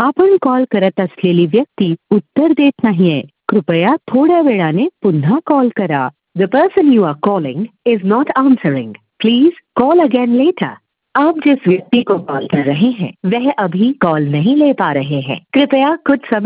आपण कॉल करत असलेली व्यक्ती उत्तर देत नाहीये. कृपया थोड्या वेळाने पुन्हा कॉल करा. The person you are calling is not answering. Please call again later. आप जिस व्यक्ति को कॉल कर रहे हैं वह अभी कॉल नहीं ले पा रहे हैं. कृपया कुछ समय